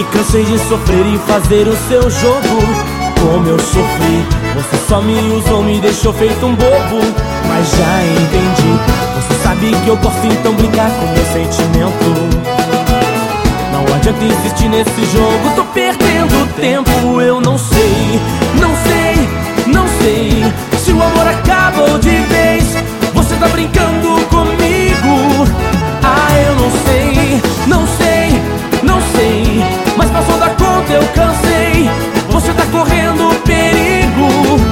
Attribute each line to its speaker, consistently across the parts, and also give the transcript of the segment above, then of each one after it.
Speaker 1: cansei de sofrer e fazer o seu jogo. Como eu sofri, você só me usou, me deixou feito um bobo. Mas já entendi, você sabe que eu posso então brincar com meu sentimento. Não adianta insistir nesse jogo, tô perdendo tempo. Eu não sei, não sei, não sei se o amor acabou de vez. Você tá brincando comigo. Ah, eu não sei, não sei, não sei, mas passou da conta, eu cansei. Você tá correndo perigo.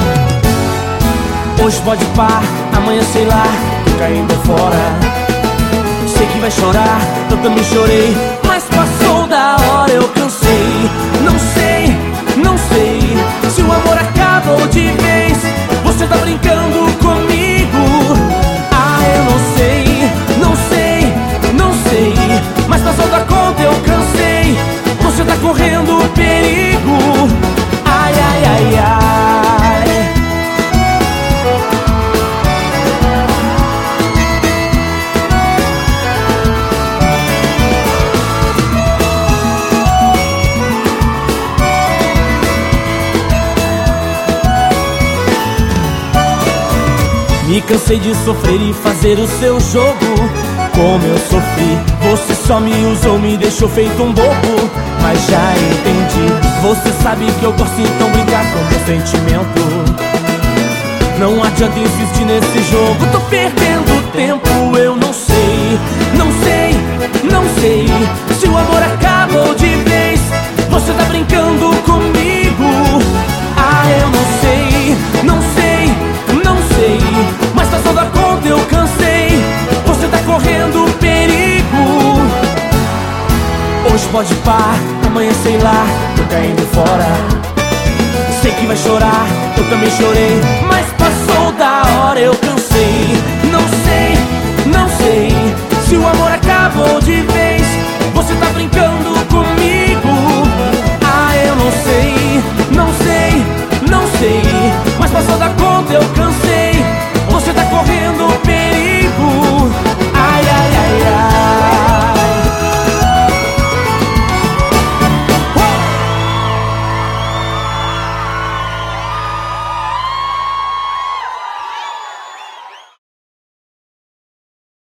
Speaker 1: Hoje pode pá, amanhã sei lá, tô caindo fora. Sei que vai chorar, eu também chorei, mas passou da hora, eu cansei. Não sei, não sei se o amor acabou de vez. Você tá brincando comigo. Ah, eu não sei, não sei, não sei, mas passou da conta, eu cansei. Você tá correndo perigo. Ai, ai, ai, ai. Me cansei de sofrer e fazer o seu jogo. Como eu sofri, você só me usou, me deixou feito um bobo. Mas já entendi, você sabe que eu gosto, então brincar com meu sentimento. Não adianta insistir nesse jogo, tô perdendo tempo. Eu não sei, não sei, não sei se o amor acabou de vez. Você tá brincando comigo. Ah, eu não sei, não sei, não sei, mas passou da conta, eu cansei. Você tá correndo perigo. Hoje pode pá, amanhã sei lá, tô caindo fora. Sei que vai chorar, eu também chorei, mas passou da hora, eu cansei.